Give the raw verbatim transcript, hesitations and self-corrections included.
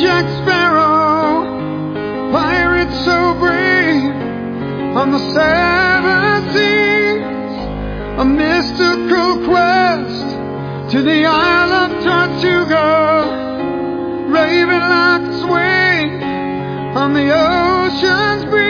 Jack Sparrow, pirate so brave on the seven seas, a mystical quest to the Isle of Tortuga, raving like a swing on the ocean's breeze.